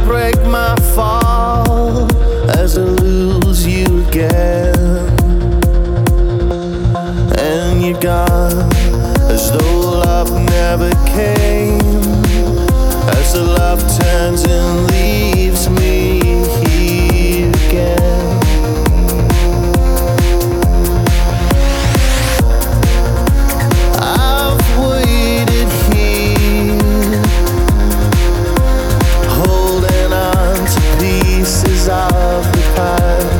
break my fall as I lose you again. And you're gone as though love never came, as the love turns and leaves me here again. I've waited here, holding on to pieces of the past,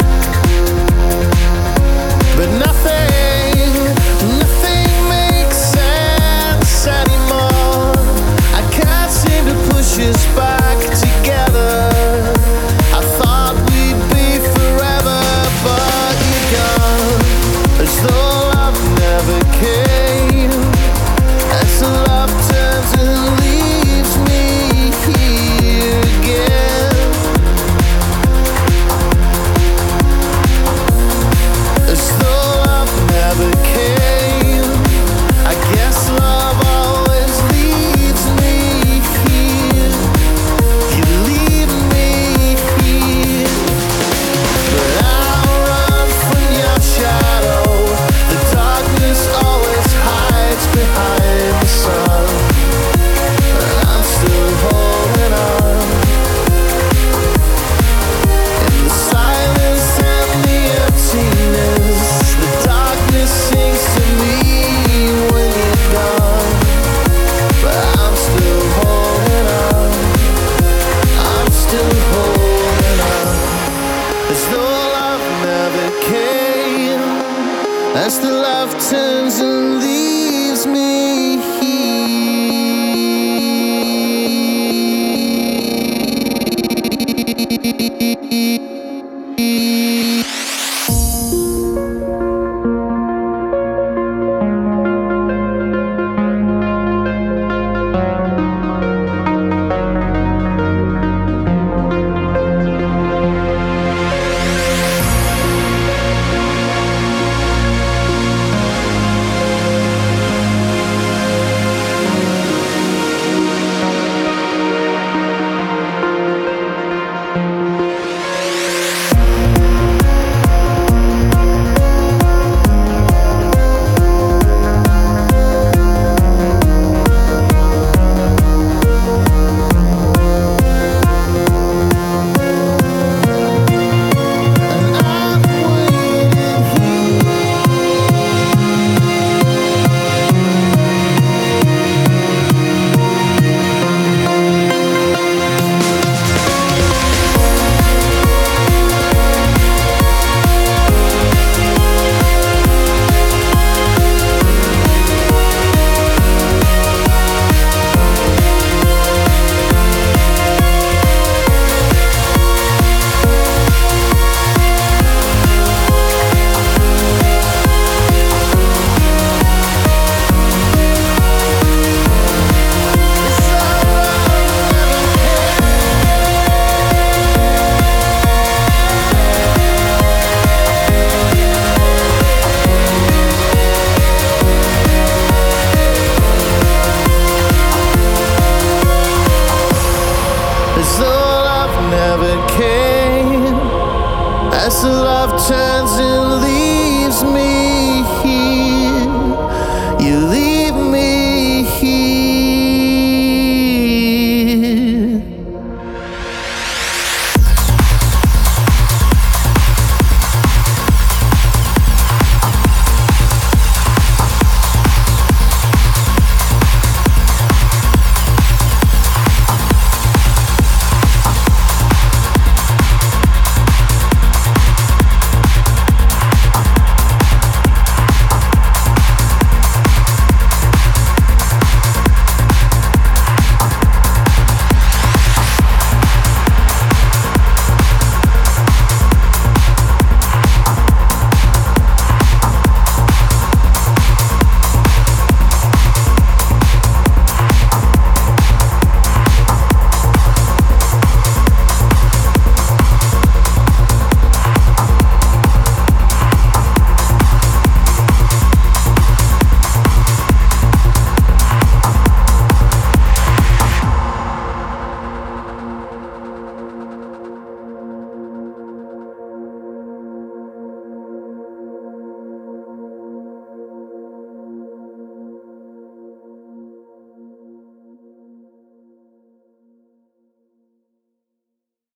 but nothing makes sense anymore. I can't seem to push us back together. I thought we'd be forever, but you're gone, as though love never came, as the love turns and leaves me here again. As though love never came, I guess love always leaves me here. You leave me here, but I'll run from your shadow. The darkness always hides behind the sun, but I'm still holding on. In the silence and the emptiness, the darkness sings to me when you're gone, but I'm still holding on. I'm still holding on, as though love never came, as the love turns and leaves me here. As though love never came, as the love turns and leaves